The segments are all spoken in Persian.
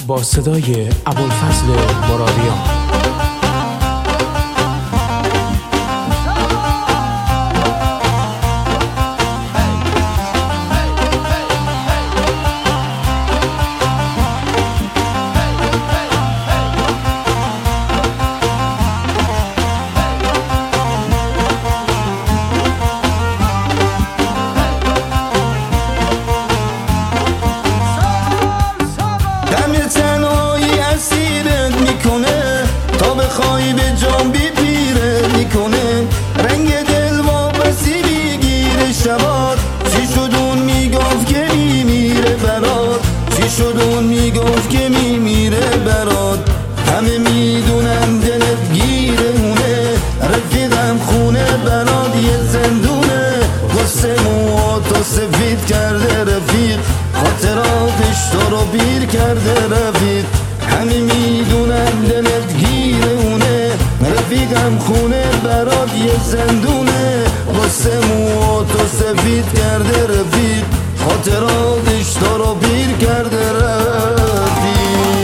با صدای ابوالفضل مرادیان. خواهی به جان بی پیره میکنه، رنگ دل واپسی میگیره شبات. چی شد اون میگفت که میمیره برات، چی شد اون میگفت که میمیره برات. همه میدونن دلت گیره اونه، رفیقم خونه برات یه زندونه. قصه موهاتو سفید کرده رفیق، خاطراتش تو رو پیر کرده رفیق. همه میدونن دلت گیره اونه، رفیقم خونه برات یه زندونه. واسه موهاتو سفید کرده رفیق، خاطراتش تو رو پیر کرده رفیق.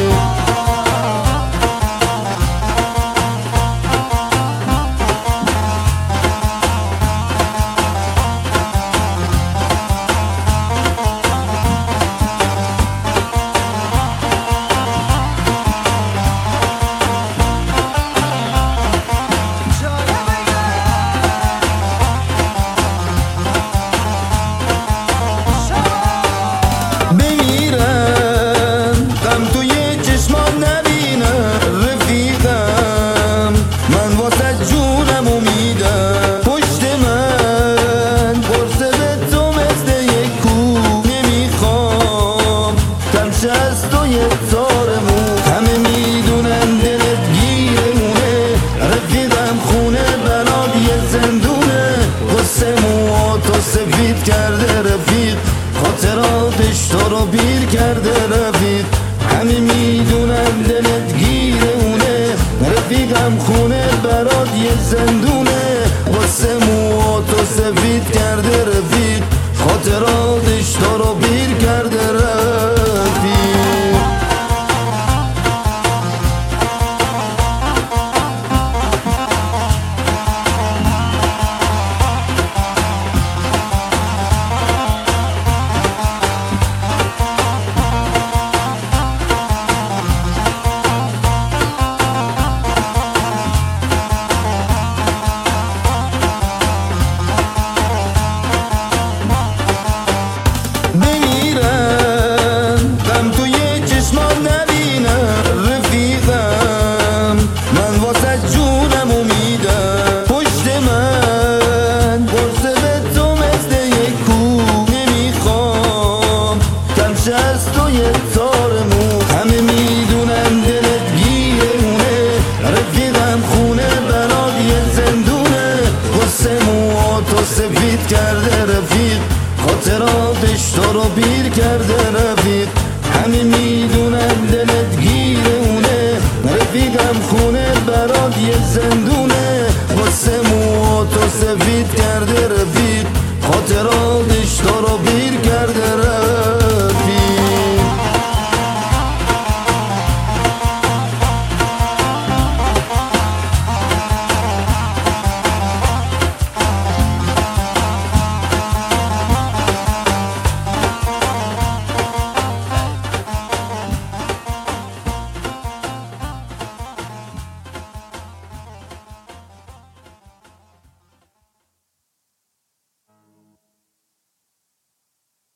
همه میدونن دلت گیره اونه، رفیقم خونه برات یه زندونه. قصه موهاتو سفید کرده رفیق، خاطراتش تو رو پیر کرده رفیق. همه میدونن دلت گیره اونه، رفیقم خونه برات یه زندونه. قصه موهاتو سفید کرده رفیق، خاطراتش تو رو پیر کرده رفیق. همه میدونن دلت گیره اونه، رفیقم خونه برات یه زندونه. قصه موهاتو سفید کرده رفیق، خاطراتش تو رو پیر کرده رفیق.